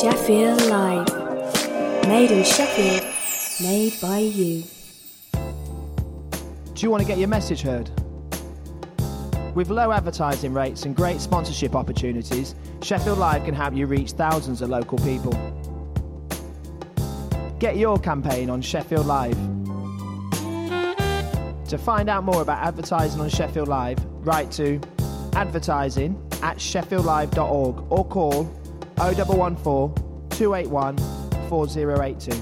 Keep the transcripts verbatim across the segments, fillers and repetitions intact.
Sheffield Live. Made in Sheffield, made by you. Do you want to get your message heard? With low advertising rates and great sponsorship opportunities, Sheffield Live can help you reach thousands of local people. Get your campaign on Sheffield Live. To find out more about advertising on Sheffield Live, write to advertising at sheffield live dot org or call oh one one four, two eight one, four oh eight two.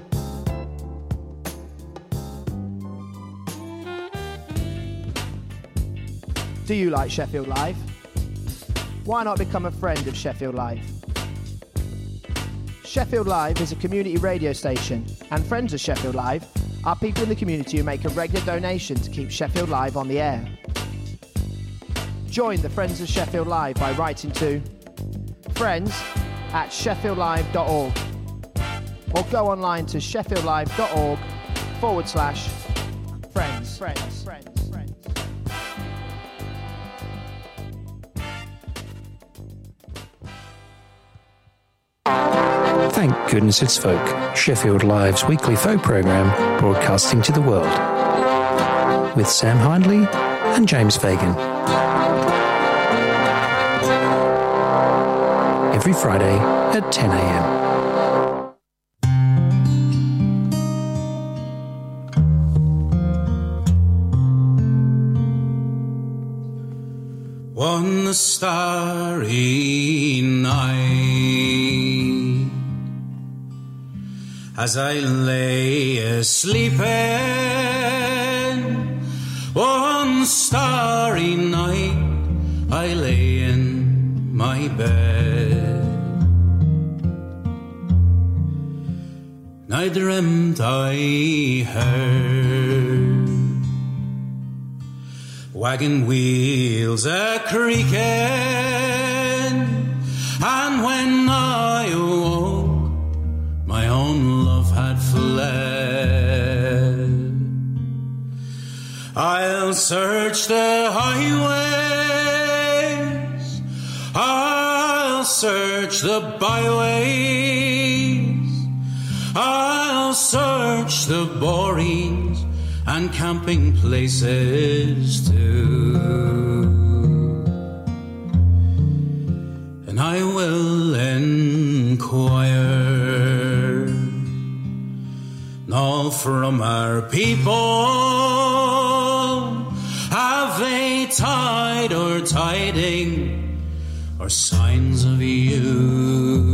Do you like Sheffield Live? Why not become a friend of Sheffield Live? Sheffield Live is a community radio station, and friends of Sheffield Live are people in the community who make a regular donation to keep Sheffield Live on the air. Join the Friends of Sheffield Live by writing to friends at sheffield live dot org or go online to sheffield live dot org forward slash friends. Friends. Friends. Friends. Thank goodness it's folk, Sheffield Live's weekly folk program broadcasting to the world. With Sam Hindley and James Fagan. Every Friday at ten a.m. One starry night, as I lay a-sleeping, one starry night I lay in my bed. And I dreamt I heard wagon wheels a-creaking, and when I awoke, my own love had fled. I'll search the highways, I'll search the byways, I'll search the borings and camping places too, and I will inquire all from our people, have they tide or tiding or signs of you?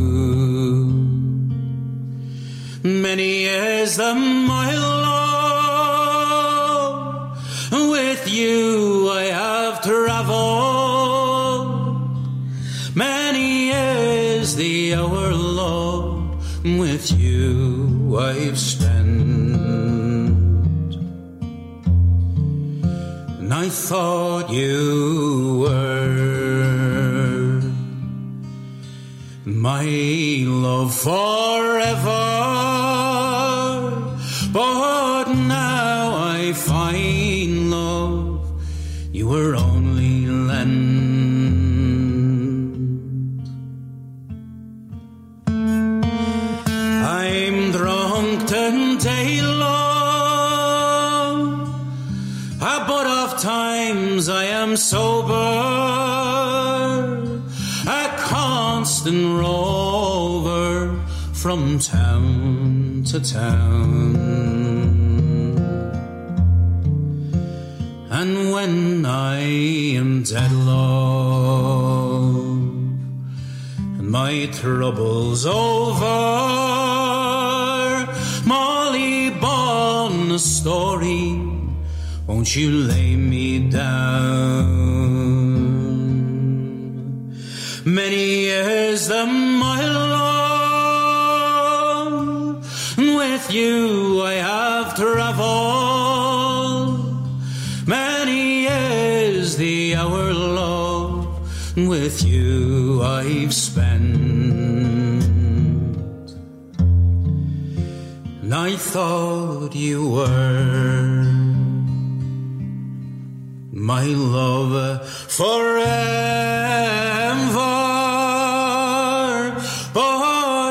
Many is the mile with you I have travelled, many is the hour long with you I've spent. And I thought you were my love forever, but now I find love you were only lent. I'm drunk today, love, but oft times I am sober, a constant rover from town to town. And when I am dead, love, and my trouble's over, Molly Bon a story, won't you lay me down? Many years the mile long, with you I have travelled, many is the hour long with you I've spent. And I thought you were my love forever, but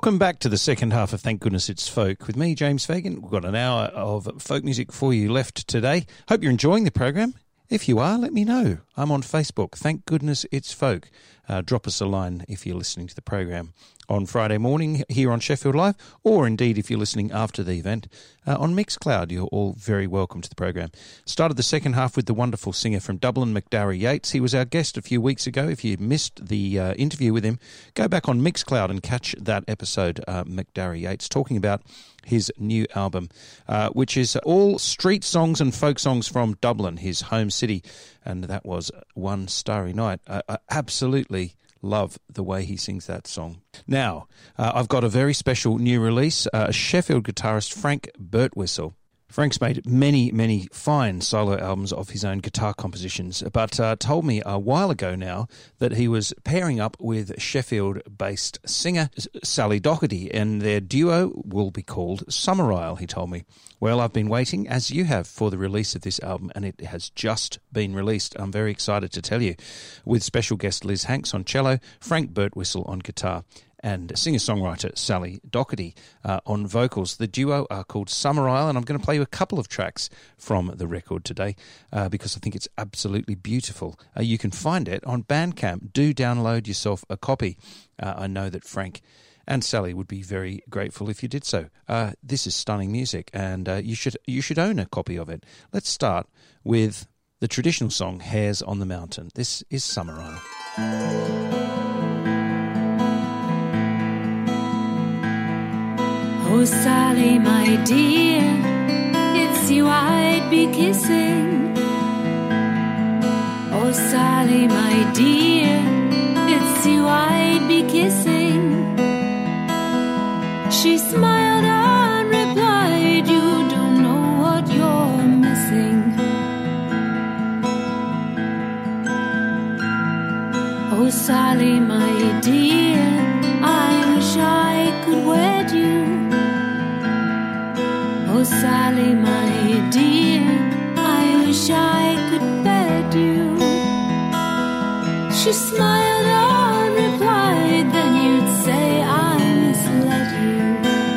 Welcome back to the second half of Thank Goodness It's Folk with me, James Fagan. We've got an hour of folk music for you left today. Hope you're enjoying the program. If you are, let me know. I'm on Facebook. Thank Goodness It's Folk. Uh, drop us a line if you're listening to the program on Friday morning here on Sheffield Live, or indeed if you're listening after the event uh, on Mixcloud. You're all very welcome to the program. Started the second half with the wonderful singer from Dublin, McDarry Yates. He was our guest a few weeks ago. If you missed the uh, interview with him, go back on Mixcloud and catch that episode, uh, McDarry Yates, talking about his new album, uh, which is all street songs and folk songs from Dublin, his home city. And that was One Starry Night. I, I absolutely love the way he sings that song. Now, uh, I've got a very special new release, uh, Sheffield guitarist Frank Birtwistle. Frank's made many, many fine solo albums of his own guitar compositions, but uh, told me a while ago now that he was pairing up with Sheffield-based singer Sally Doherty, and their duo will be called Summerisle, he told me. Well, I've been waiting, as you have, for the release of this album, and it has just been released. I'm very excited to tell you, with special guest Liz Hanks on cello, Frank Birtwistle on guitar, and singer-songwriter Sally Doherty uh, on vocals. The duo are called Summerisle, and I'm going to play you a couple of tracks from the record today uh, because I think it's absolutely beautiful. Uh, you can find it on Bandcamp. Do download yourself a copy. Uh, I know that Frank and Sally would be very grateful if you did so. Uh, this is stunning music, and uh, you should you should own a copy of it. Let's start with the traditional song, Hares on the Mountain. This is Summerisle. Oh, Sally, my dear, it's you I'd be kissing. Oh, Sally, my dear, it's you I'd be kissing. She smiled and replied, you don't know what you're missing. Oh, Sally, my dear, I wish I could wed you. Oh, Sally, my dear, I wish I could bed you. She smiled and replied, then you'd say I misled you.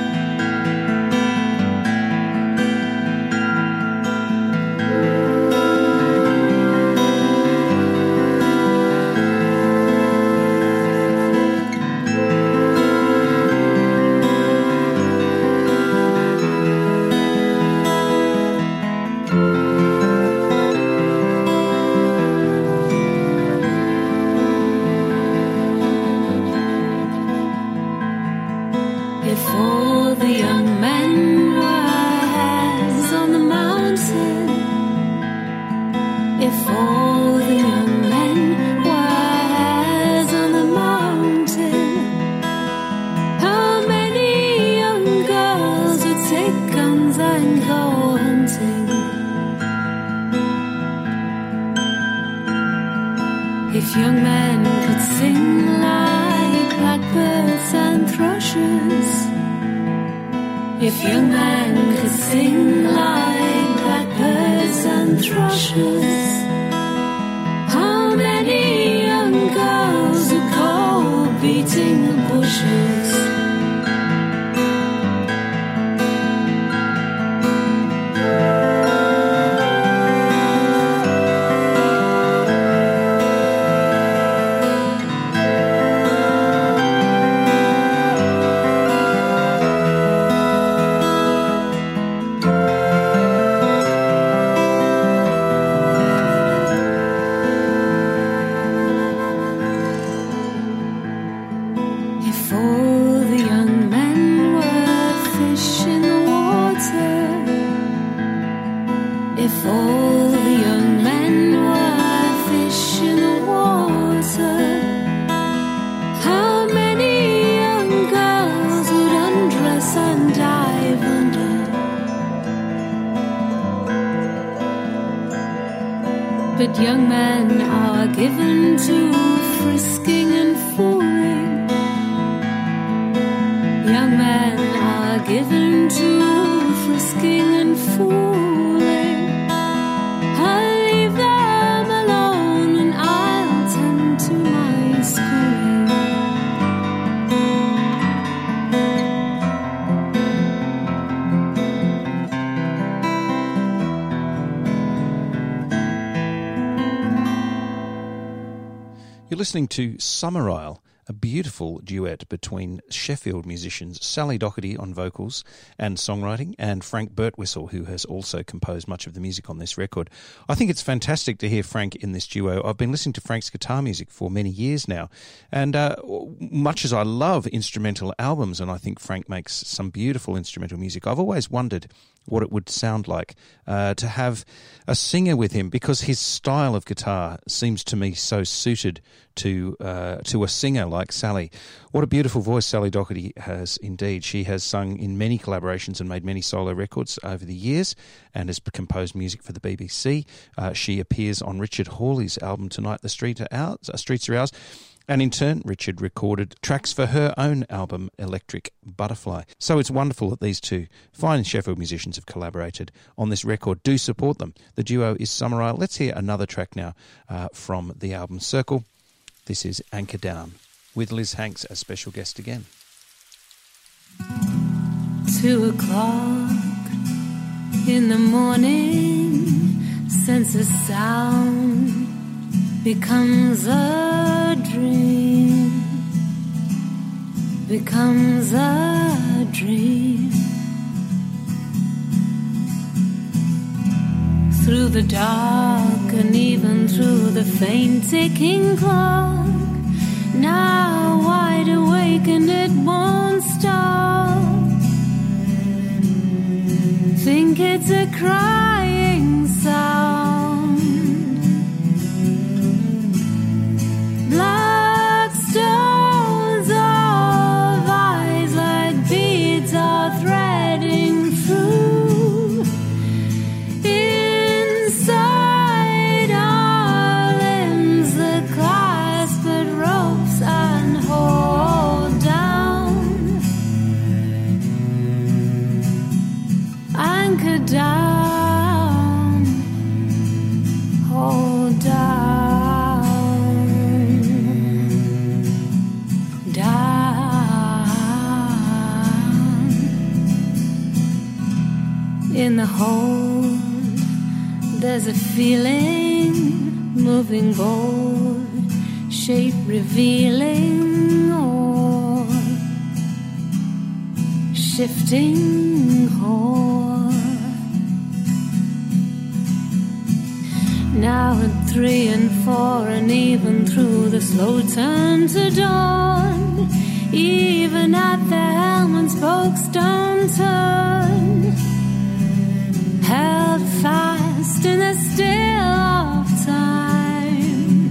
If young men could sing like blackbirds and thrushes, if young men could sing like blackbirds and thrushes, how many young girls would go beating the bushes? But young men are given to frisking and fooling. Young men are given to frisking and fooling. I'll leave them alone and I'll tend to my schooling. You're listening to Summer Isle, a beautiful duet between Sheffield musicians Sally Doherty on vocals and songwriting, and Frank Birtwistle, who has also composed much of the music on this record. I think it's fantastic to hear Frank in this duo. I've been listening to Frank's guitar music for many years now, and uh, much as I love instrumental albums, and I think Frank makes some beautiful instrumental music, I've always wondered what it would sound like uh, to have a singer with him, because his style of guitar seems to me so suited to uh, to a singer like Sally. What a beautiful voice Sally Doherty has indeed. She has sung in many collaborations and made many solo records over the years and has composed music for the B B C. Uh, she appears on Richard Hawley's album Tonight the Street are ours, uh, Streets Are Ours. And in turn, Richard recorded tracks for her own album, Electric Butterfly. So it's wonderful that these two fine Sheffield musicians have collaborated on this record. Do support them. The duo is Summer Isle. Let's hear another track now uh, from the album Circle. This is Anchor Down, with Liz Hanks as special guest again. Two o'clock in the morning, sense of sound becomes a dream, becomes a dream. Through the dark and even through the faint ticking clock, now wide awake and it won't stop. Think it's a crying sound. Black stones of eyes like beads are threading through. Inside our limbs the clasp at ropes and hold down. Anchor down, hold down. In the hold, there's a feeling, moving board, shape revealing, or shifting core. Now at three and four, and even through the slow turn to dawn, even at the helm when spokes don't turn, held fast in the still of time.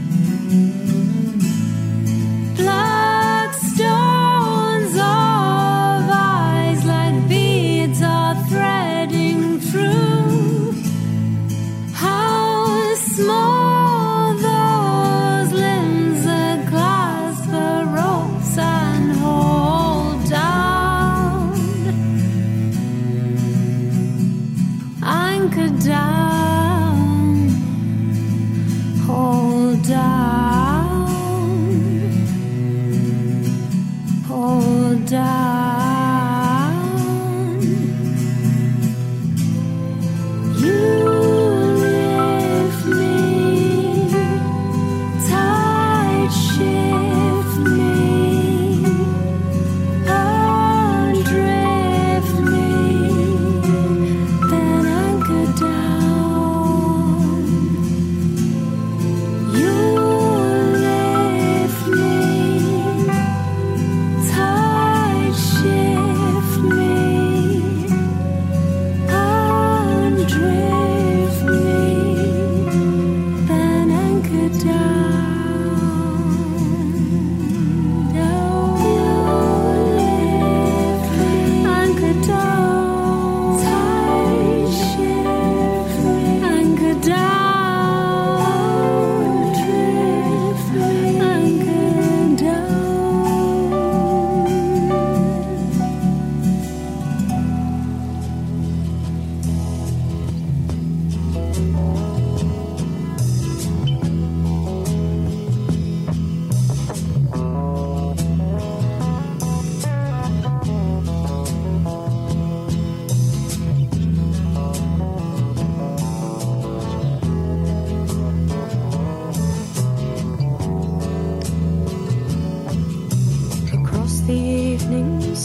Black stones of eyes like beads are threading through. How small those limbs that clasp the ropes and hold down.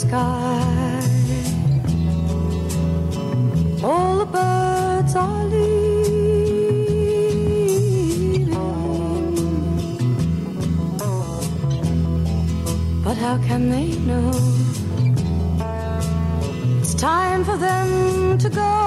sky. All the birds are leaving, but how can they know it's time for them to go?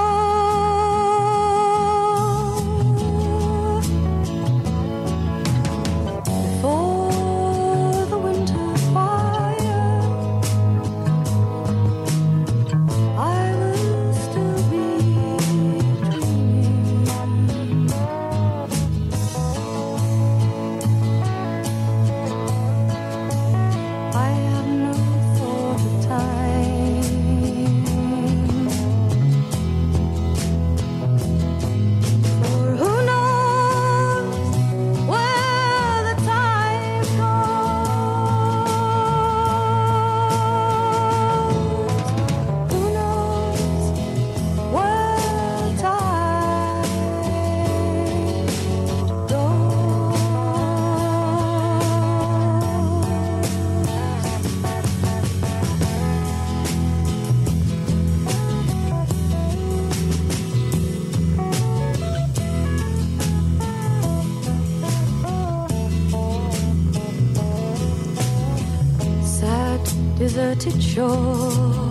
Deserted shore,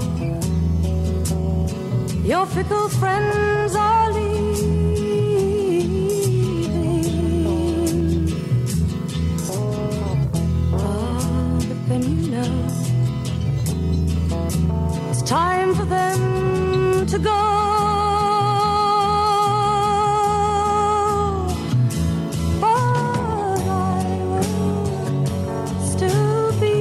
your fickle friends are leaving. Ah, but then you know it's time for them to go. But I will still be.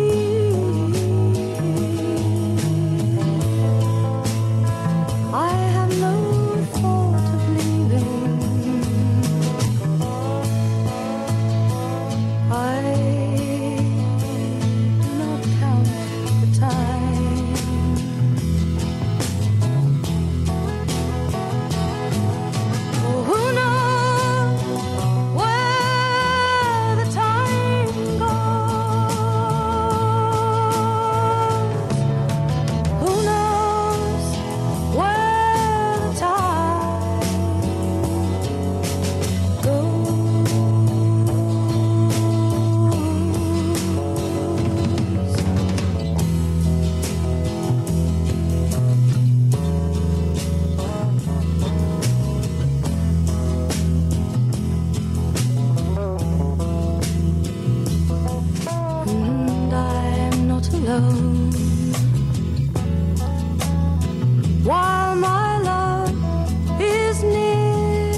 While my love is near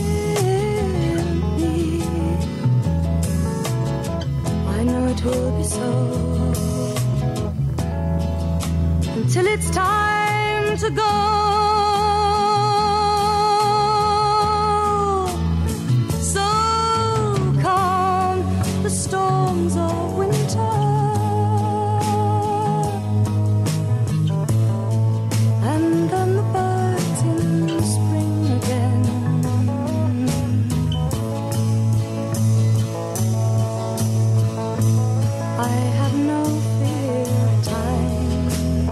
me, I know it will be so until it's time to go. So calm the storms of winter, and then the birds in spring again. I have no fear of time,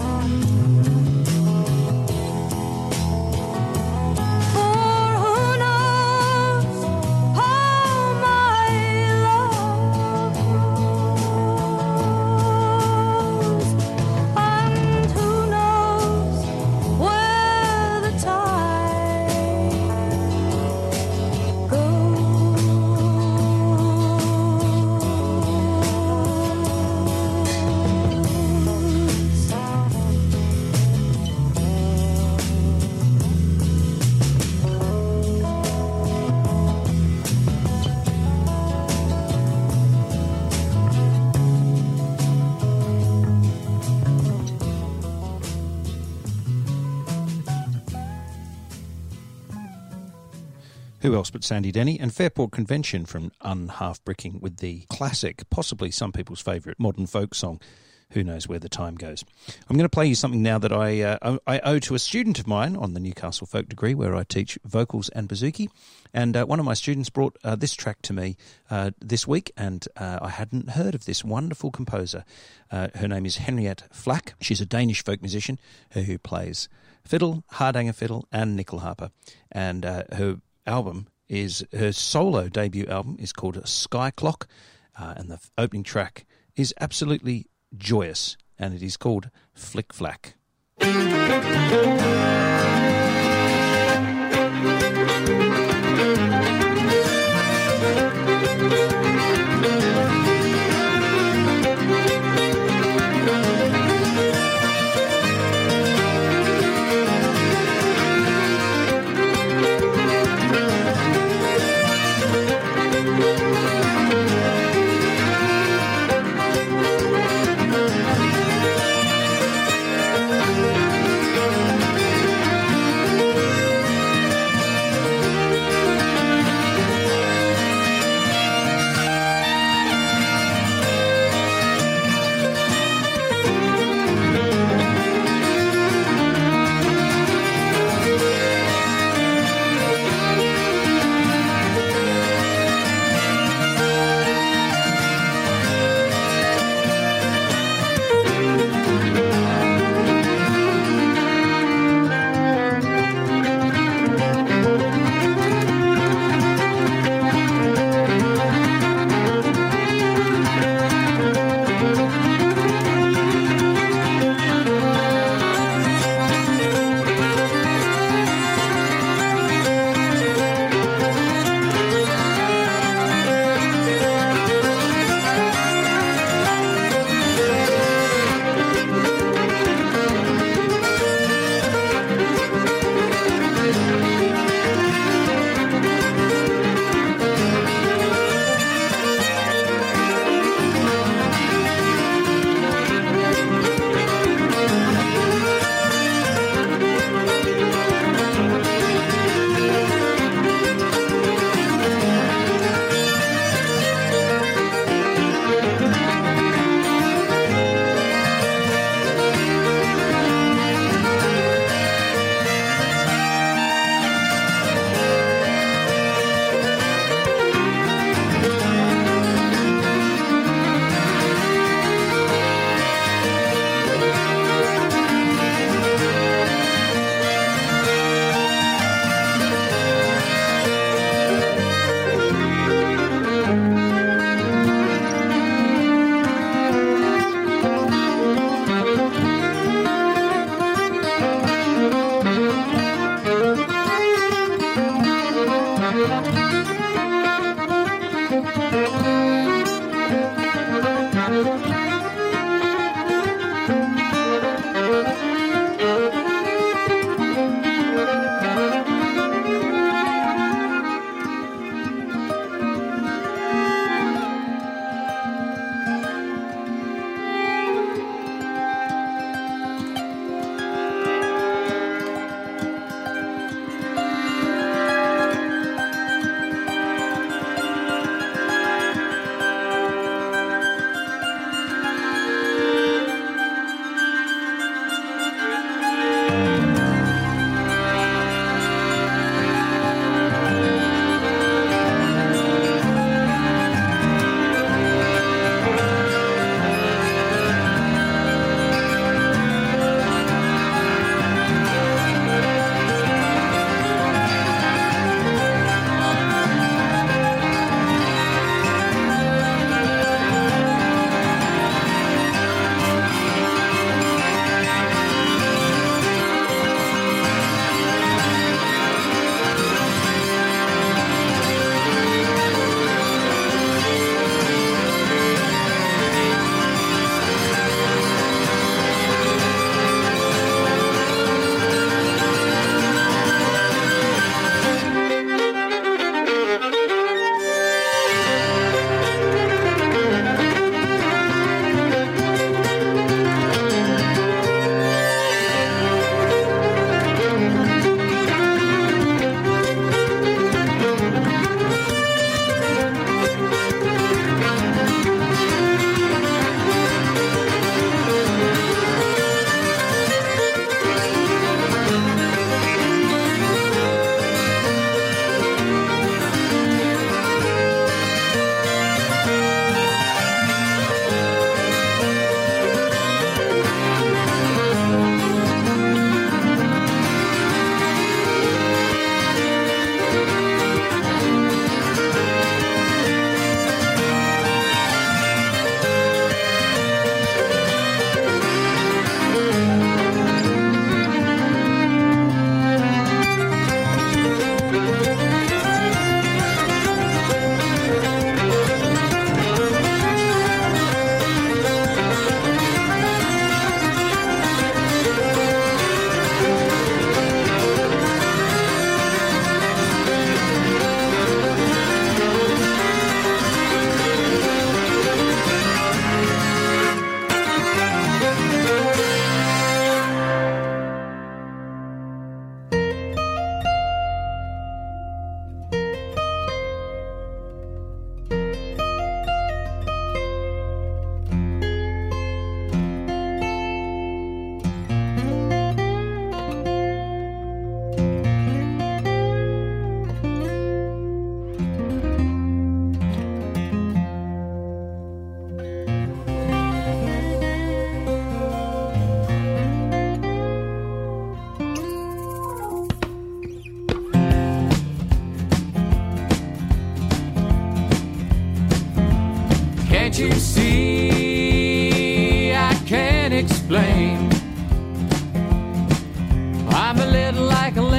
for who knows how my love grows, and who knows where the tide goes. Who else but Sandy Denny and Fairport Convention from Unhalf Bricking with the classic, possibly some people's favourite modern folk song, who knows where the time goes. I'm going to play you something now that I uh, I owe to a student of mine on the Newcastle Folk degree, where I teach vocals and bouzouki. And uh, one of my students brought uh, this track to me uh, this week, and uh, I hadn't heard of this wonderful composer. Uh, her name is Henriette Flack. She's a Danish folk musician who plays fiddle, hardanger fiddle, and nyckelharpa. And uh, her album is, her solo debut album is called Sky Clock, uh, and the opening track is absolutely joyous, and it is called Flick Flack. Thank you.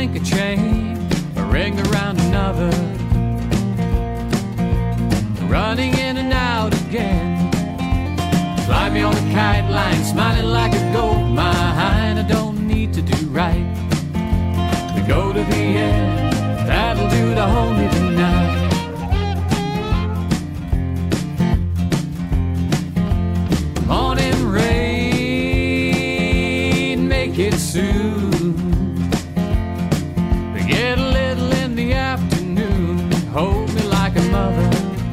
link of chain, a ring around another, running in and out again. Fly me on a kite line, smiling like a gold mine. I don't need to do right to go to the end. That'll do to hold me tonight. Morning rain, make it soon. Get a little in the afternoon. Hold me like a mother.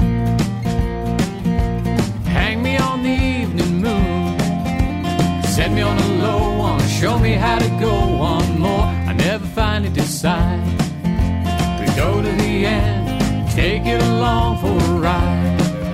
Hang me on the evening moon. Set me on a low one. Show me how to go one more. I never finally decide. We go to the end. Take it along for a ride.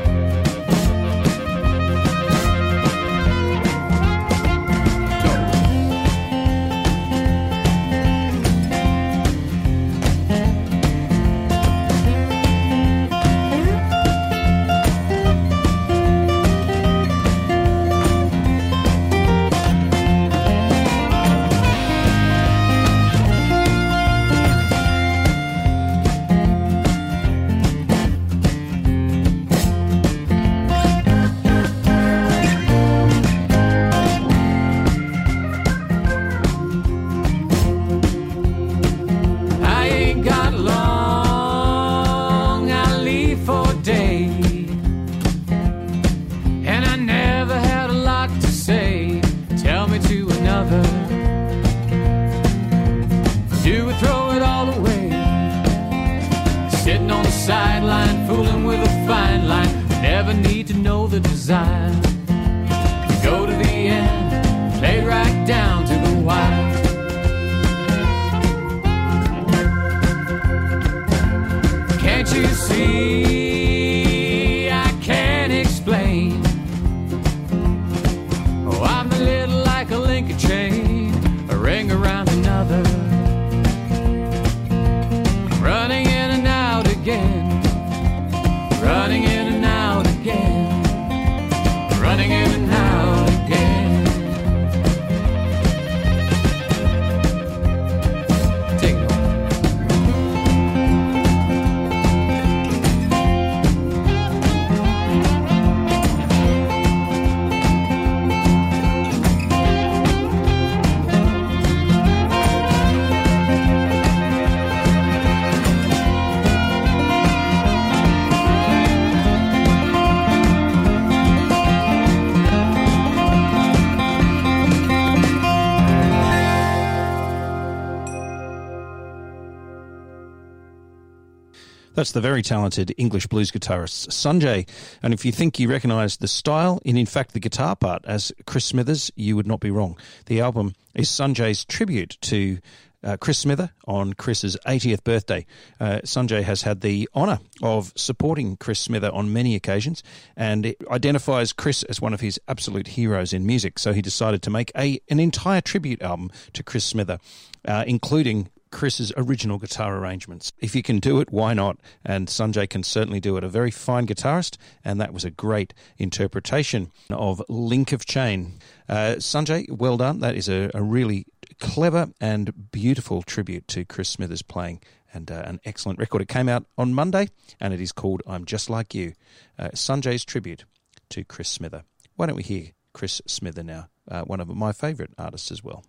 That's the very talented English blues guitarist Sanjay. And if you think you recognise the style and, in fact, the guitar part as Chris Smithers, you would not be wrong. The album is Sanjay's tribute to uh, Chris Smither on Chris's eightieth birthday. Uh, Sanjay has had the honour of supporting Chris Smither on many occasions, and it identifies Chris as one of his absolute heroes in music. So he decided to make a an entire tribute album to Chris Smither, uh, including Chris's original guitar arrangements. If you can do it, why not? And Sanjay can certainly do it. A very fine guitarist, and that was a great interpretation of Link of Chain. Uh, Sanjay, well done. That is a, a really clever and beautiful tribute to Chris Smither's playing, and uh, an excellent record. It came out on Monday, and it is called I'm Just Like You. Uh, Sanjay's tribute to Chris Smither. Why don't we hear Chris Smither now? Uh, one of my favourite artists as well.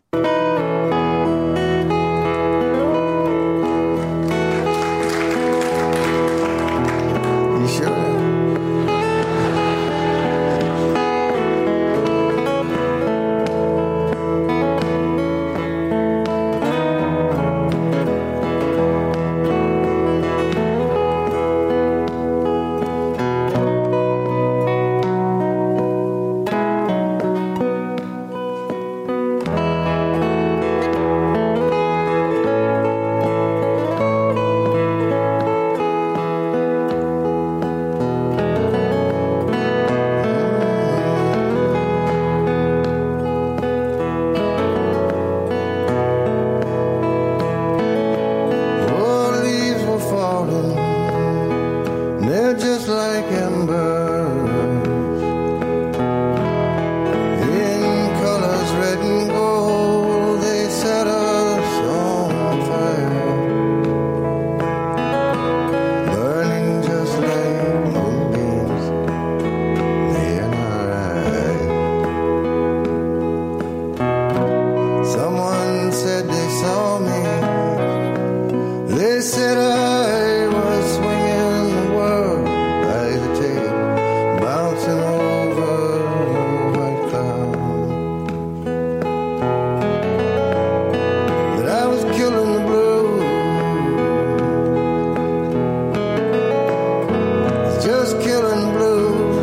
Sure. said they saw me. They said I was swinging the world by the tail, bouncing over a white cloud. That I was killing the blues, just killing the blues.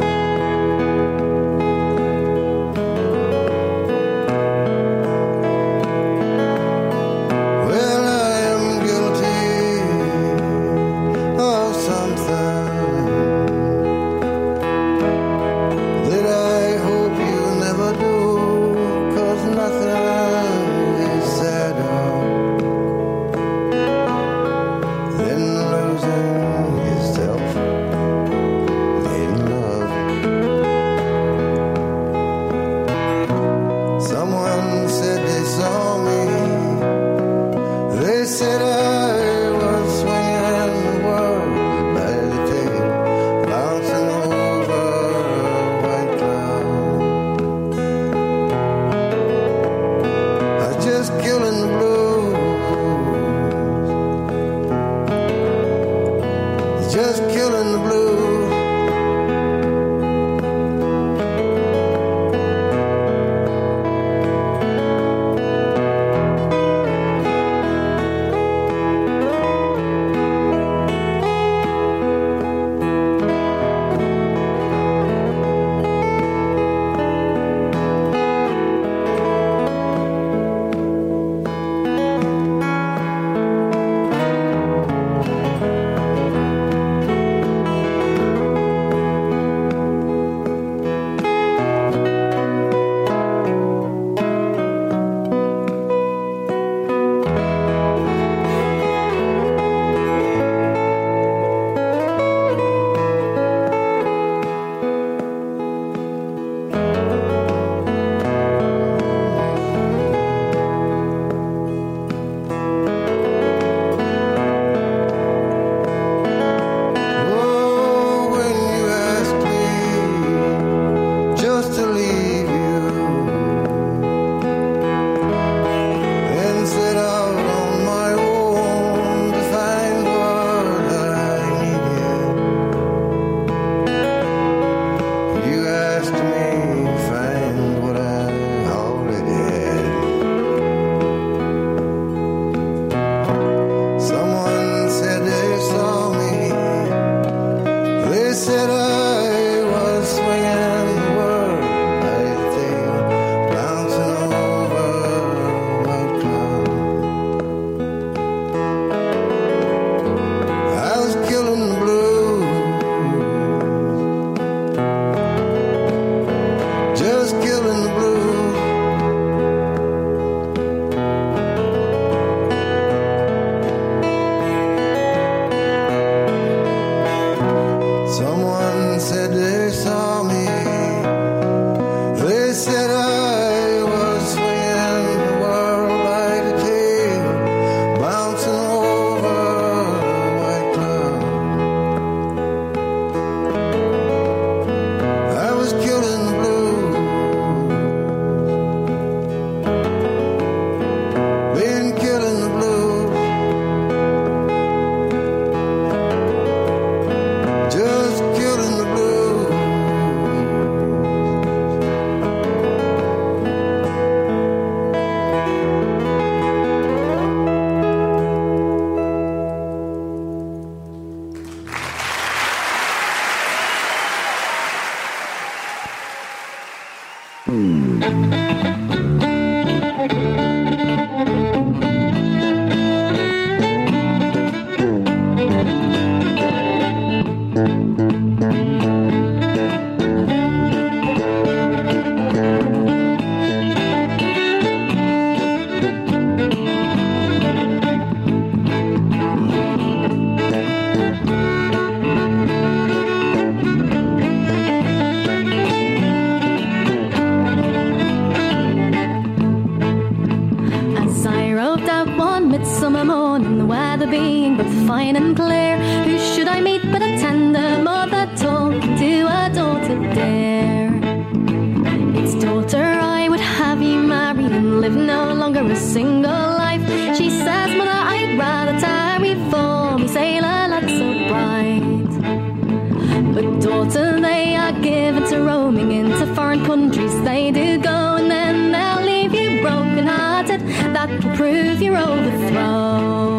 Fine and clear, who should I meet but a tender mother talking to a daughter dear? It's daughter, I would have you marry and live no longer a single life. life. She says, Mother, I'd rather tarry for me sailor lad so bright. But daughter, they are given to roaming into foreign countries. They do go and then they'll leave you broken hearted. That will prove your overthrow.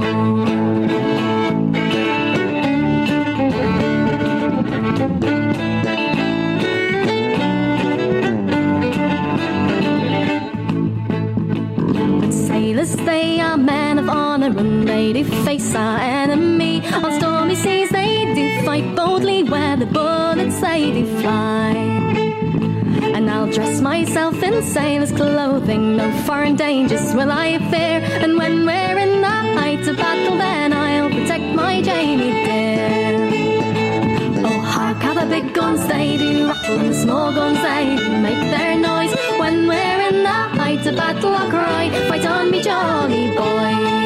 But sailors, they are men of honour, and they do face our enemy. On stormy seas they do fight boldly, where the bullets they do fly. And I'll dress myself in sailor's clothing, no foreign dangers will I fear. And when we're in the height of battle, then I'll protect my Jamie dear. Oh, hark how the big guns they do rattle, and the small guns they do make their noise. When we're in the height of battle, I'll cry, fight on me jolly boys.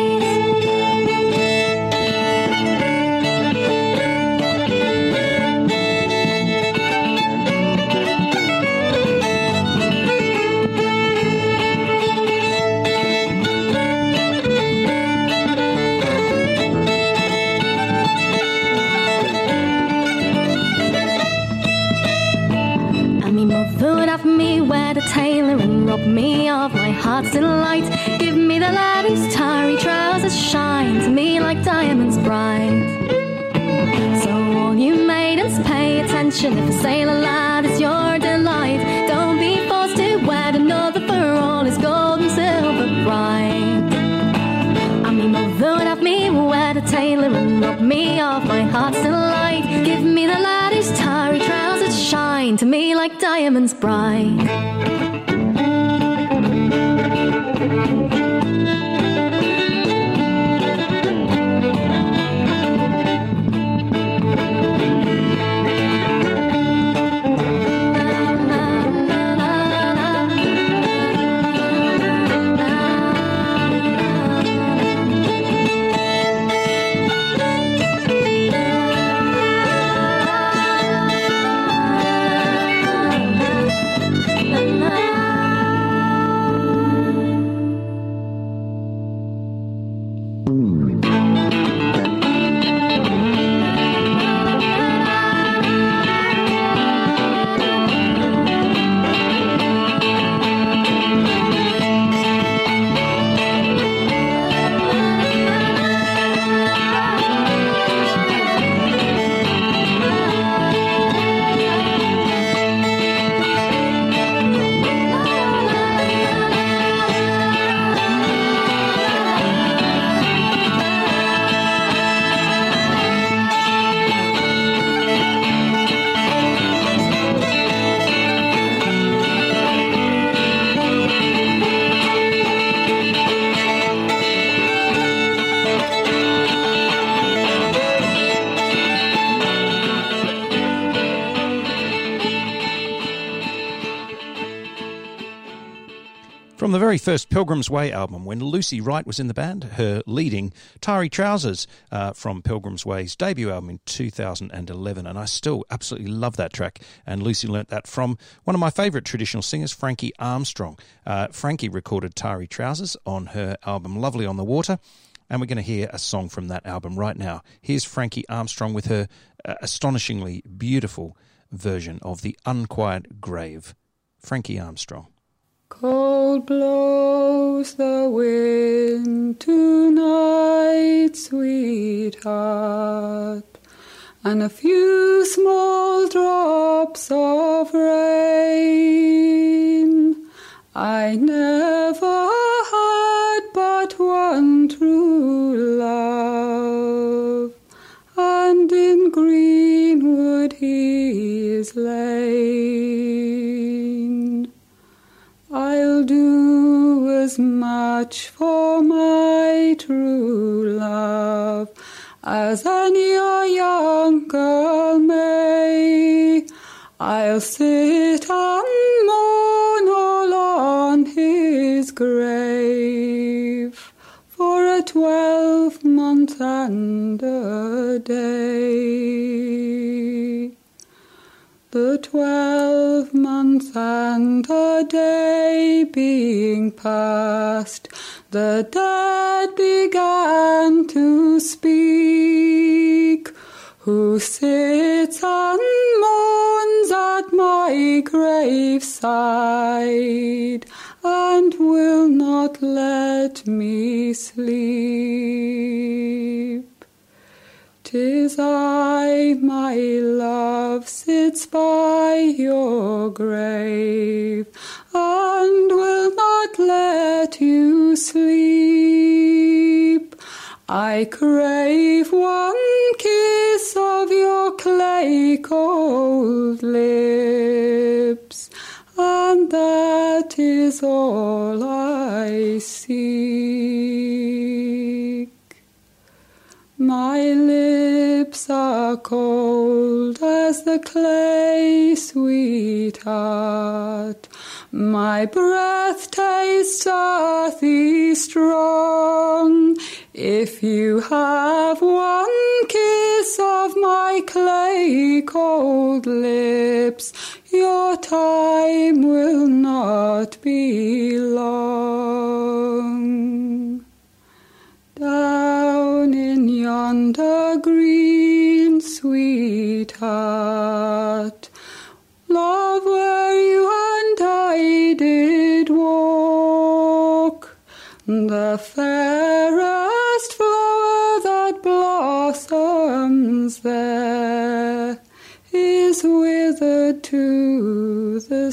Would have me wed a tailor and rob me of my heart's delight. Give me the lad whose tarry trousers shine to me like diamonds bright. So all you maidens pay attention, if a sailor lad is your delight, don't be forced to wed another for all his gold and silver bright. And me mother would have me wed a tailor and rob me of my heart's delight. Give me the lad whose tarry trousers shine to me like diamonds bright. From the very first Pilgrim's Way album, when Lucy Wright was in the band, her leading Tarry Trousers uh, from Pilgrim's Way's debut album in two thousand eleven. And I still absolutely love that track. And Lucy learnt that from one of my favourite traditional singers, Frankie Armstrong. Uh, Frankie recorded Tarry Trousers on her album Lovely on the Water. And we're going to hear a song from that album right now. Here's Frankie Armstrong with her uh, astonishingly beautiful version of The Unquiet Grave. Frankie Armstrong. Cold blows the wind tonight, sweetheart, and a few small drops of rain. I never had but one true love, and in greenwood he is lain. I'll do as much for my true love as any young girl may. I'll sit and mourn all on his grave for a twelvemonth and a day. The twelve months and a day being past, the dead began to speak. Who sits and mourns at my graveside, and will not let me sleep? 'Tis I, my love, sits by your grave, and will not let you sleep. I crave one kiss of your clay cold lips, and that is all I seek. My lips are cold as the clay, sweetheart. My breath tastes earthy strong. If you have one kiss of my clay cold lips, your time will not be long. Down in yonder green, sweetheart, love, where you and I did walk, the fairest flower that blossoms there is withered to the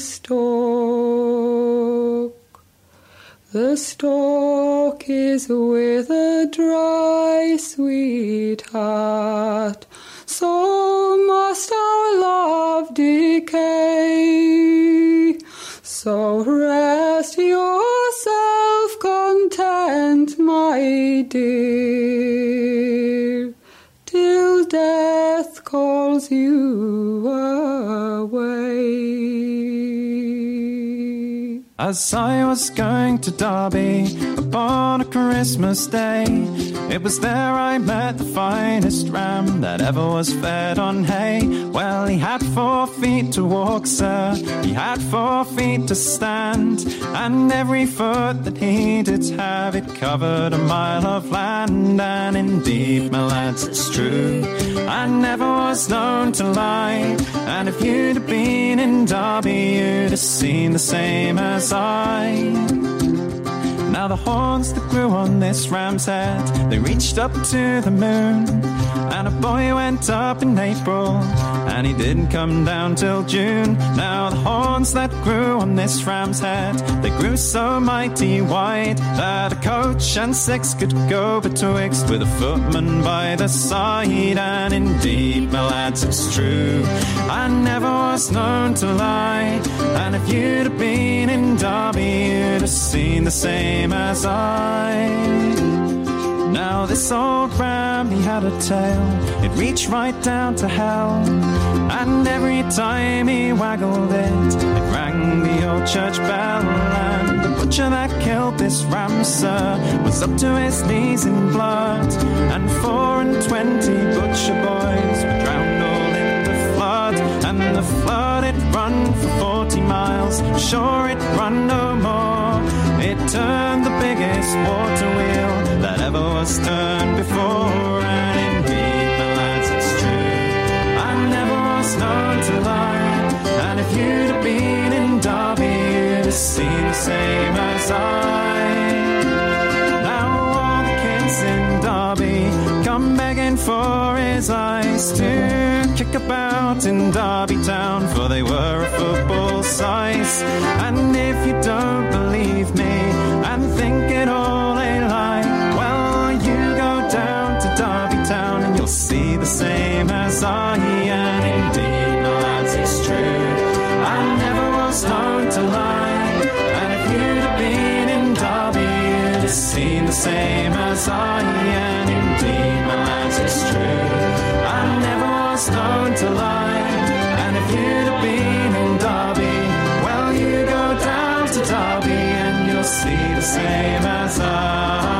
stalk. The stalk is withered dry, sweetheart, so must our love decay. So rest yourself content, my dear, till death calls you away. As I was going to Derby upon a Christmas day, it was there I met the finest ram that ever was fed on hay. Well, he had four feet to walk, sir, he had four feet to stand, and every foot that he did have, it covered a mile of land. And indeed, my lads, it's true, I never was known to lie, and if you'd have been in Derby, you'd have seen the same as I. Now the horns that grew on this ram's head, they reached up to the moon, and a boy went up in April, and he didn't come down till June. Now the horns that grew on this ram's head, they grew so mighty wide, that a coach and six could go betwixt with a footman by the side. And indeed, my lads, it's true, I never was known to lie, and if you'd have been in Derby, you'd have seen the same as I. Now this old ram, he had a tail, it reached right down to hell, and every time he waggled it, it rang the old church bell. And the butcher that killed this ram, sir, was up to his knees in blood, and four and twenty butcher boys were drowned all in the flood. And the flood, it run for forty miles, sure it run no more, it turned the biggest water wheel that ever was turned before. And indeed, my lads, it's true, I never was known to lie, and if you'd have been in Derby, you'd have seen the same as I. Now all the kids in Derby come begging for his eyes to kick about in Derby town, for they were a football size. And if you don't believe me and think it all a lie, well, you go down to Derby town and you'll see the same as I. And indeed, no lads, it's true, I never was known to lie, and if you'd have been in Derby, you'd have seen the same as I. And indeed, my lads, it's true, I never was known to lie, and if you'd have been in Derby, well, you go down to Derby and you'll see the same as I.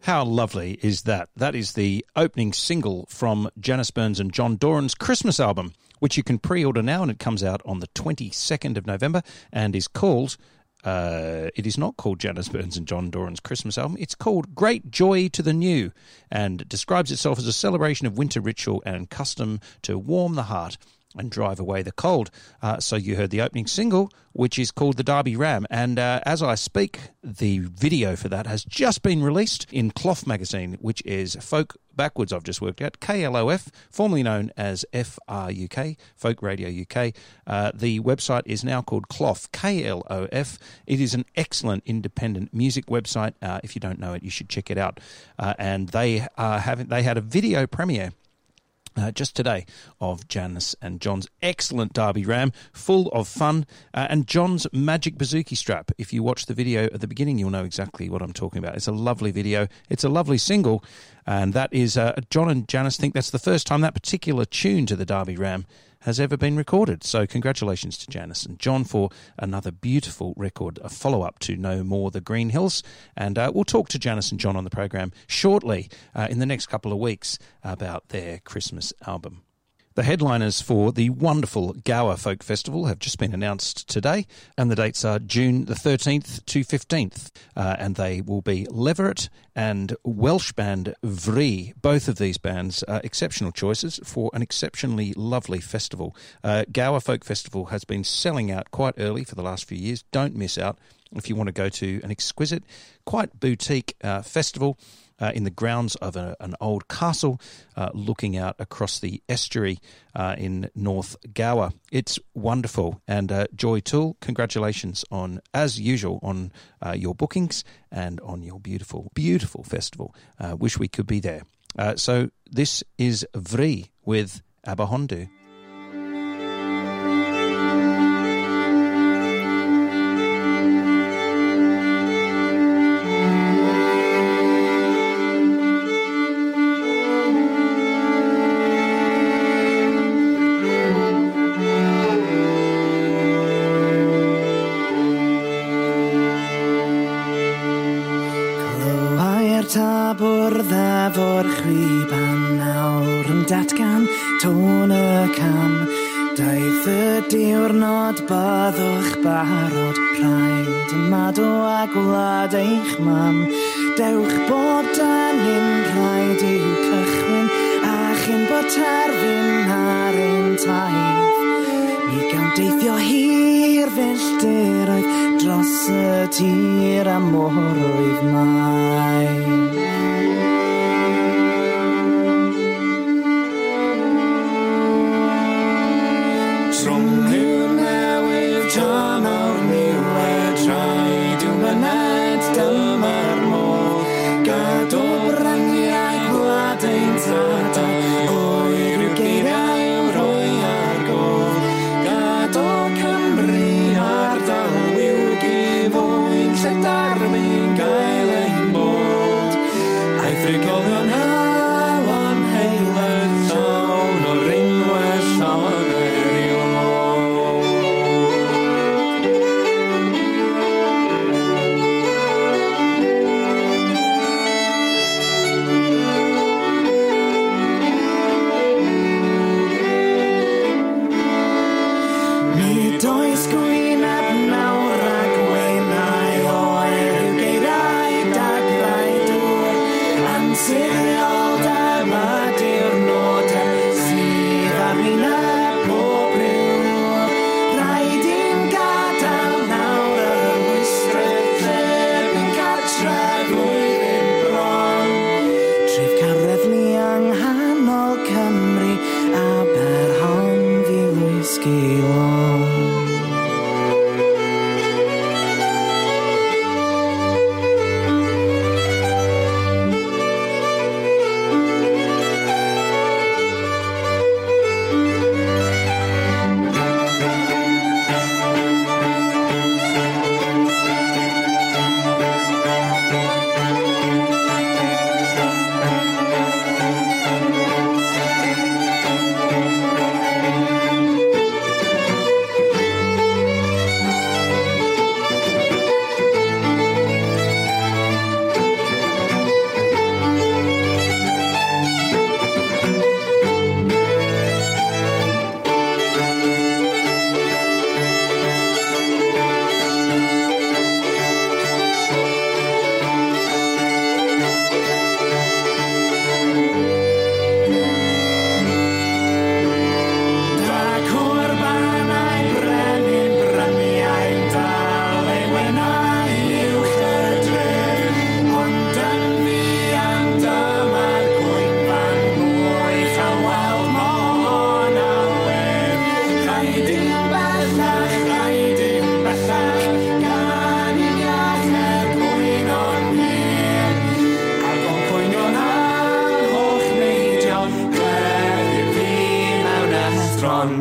How lovely is that? That is the opening single from Janice Burns and John Doran's Christmas album, which you can pre-order now, and it comes out on the twenty-second of November and is called, uh, it is not called Janice Burns and John Doran's Christmas album, it's called Great Joy to the New, and describes itself as a celebration of winter ritual and custom to warm the heart and drive away the cold. Uh, so you heard the opening single, which is called The Derby Ram. And uh, as I speak, the video for that has just been released in Cloth magazine, which is Folk Backwards, I've just worked out, K L O F, formerly known as F R U K, Folk Radio U K. Uh, the website is now called Cloth, K L O F. It is an excellent independent music website. Uh, if you don't know it, you should check it out. Uh, and they are having, they had a video premiere Uh, just today of Janice and John's excellent Derby Ram, full of fun, uh, and John's Magic Bouzouki strap. If you watch the video at the beginning, you'll know exactly what I'm talking about. It's a lovely video. It's a lovely single, and that is, uh, John and Janice think that's the first time that particular tune to the Derby Ram has ever been recorded. So congratulations to Janice and John for another beautiful record, a follow-up to No More the Green Hills. And uh, we'll talk to Janice and John on the program shortly uh, in the next couple of weeks about their Christmas album. The headliners for the wonderful Gower Folk Festival have just been announced today, and the dates are June the thirteenth to fifteenth, uh, and they will be Leveret and Welsh band Vree. Both of these bands are exceptional choices for an exceptionally lovely festival. Uh, Gower Folk Festival has been selling out quite early for the last few years. Don't miss out if you want to go to an exquisite, quite boutique uh, festival Uh, in the grounds of a, an old castle, uh, looking out across the estuary uh, in North Gower. It's wonderful. And uh, Joy Toole, congratulations on, as usual, on uh, your bookings and on your beautiful, beautiful festival. Uh, wish we could be there. Uh, so this is Vree with Abahondu. Bwrdd efo'r chwib a nawr yn datgan tôn y cam. Daeth y diwrnod byddwch barod rhaid ymado a gwlad eich mam. Dewch bob dynnu'n rhaid i'w cychwyn a chyn bod terfyn ar ein taith. Ni gawn deithio hir filltiroedd dros y tir a morwydd mai.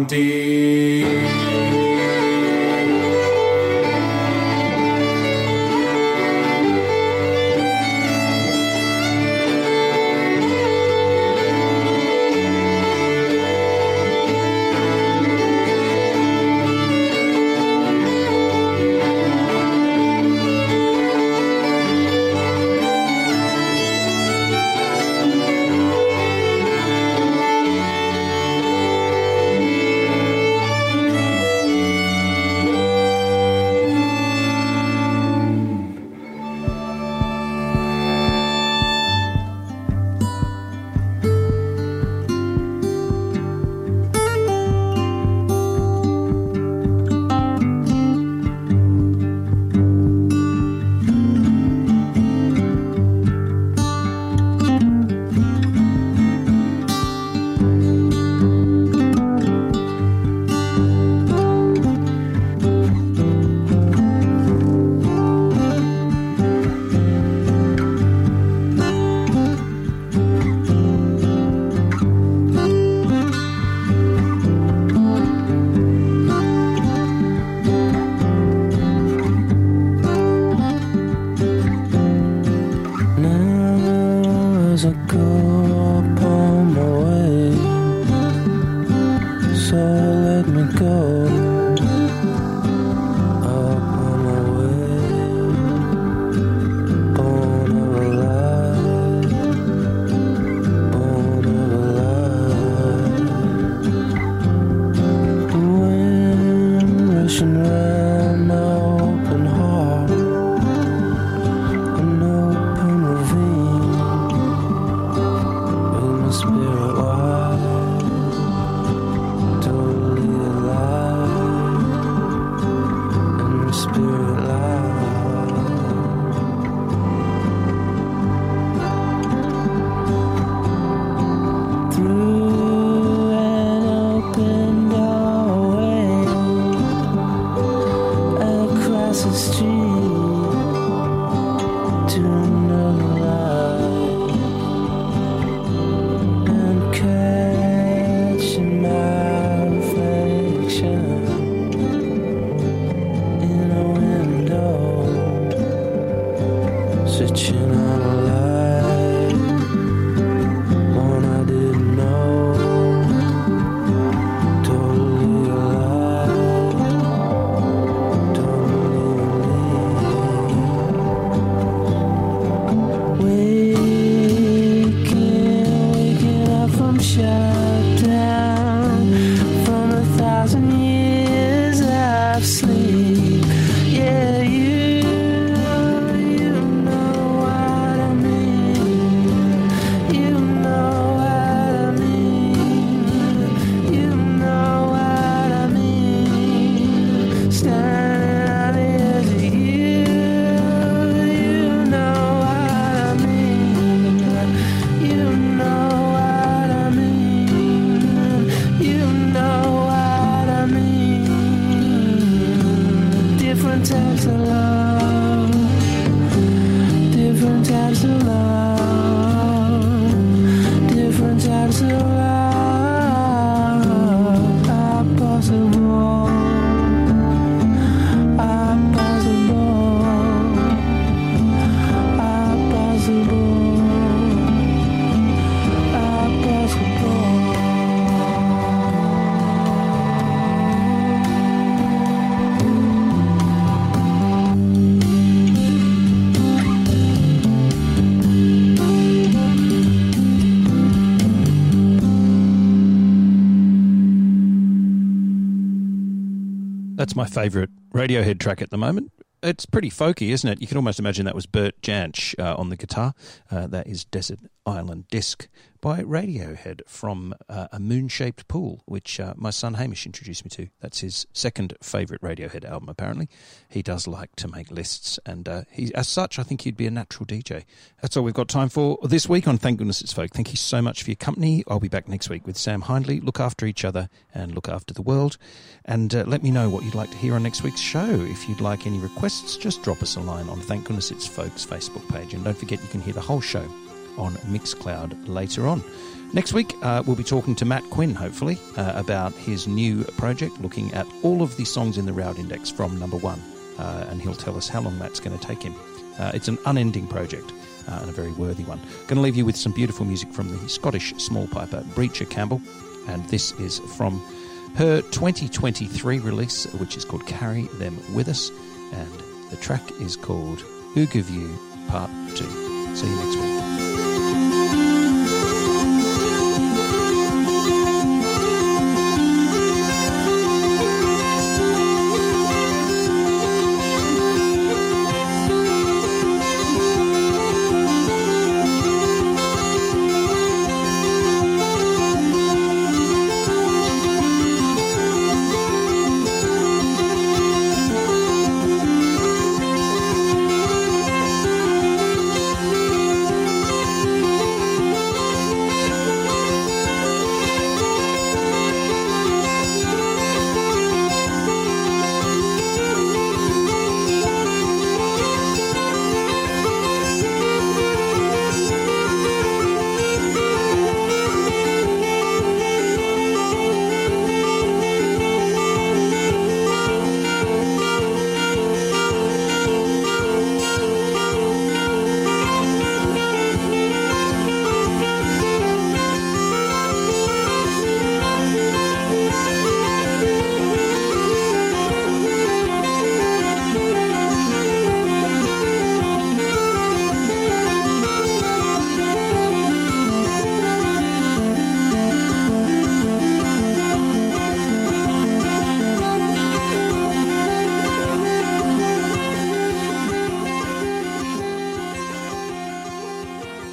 avanti. That's my favourite Radiohead track at the moment. It's pretty folky, isn't it? You can almost imagine that was Bert Jansch uh, on the guitar. Uh, that is Desert Island Disc by Radiohead from uh, A Moon-Shaped Pool, which uh, my son Hamish introduced me to. That's his second favourite Radiohead album, apparently. He does like to make lists, and uh, he, as such, I think he'd be a natural D J. That's all we've got time for this week on Thank Goodness It's Folk. Thank you so much for your company. I'll be back next week with Sam Hindley. Look after each other and look after the world. And uh, let me know what you'd like to hear on next week's show. If you'd like any requests, just drop us a line on Thank Goodness It's Folk's Facebook page. And don't forget, you can hear the whole show on Mixcloud later on. Next week, uh, we'll be talking to Matt Quinn, hopefully, uh, about his new project, looking at all of the songs in the Roud Index from number one, uh, and he'll tell us how long that's going to take him. Uh, it's an unending project, uh, and a very worthy one. Going to leave you with some beautiful music from the Scottish small piper Breacher Campbell, and this is from her twenty twenty-three release, which is called Carry Them With Us, and the track is called Ugaview Part two. See you next week.